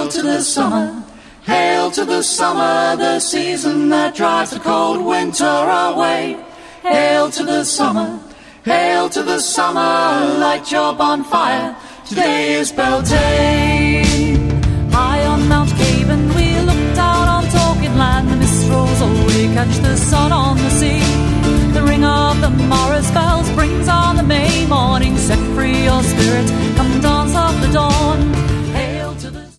Hail to the summer, hail to the summer, the season that drives the cold winter away. Hail to the summer, light your bonfire, today is Beltane. High on Mount Caven we looked out on Torquay land, the mist rolls away, catch the sun on the sea. The ring of the Morris bells brings on the May morning,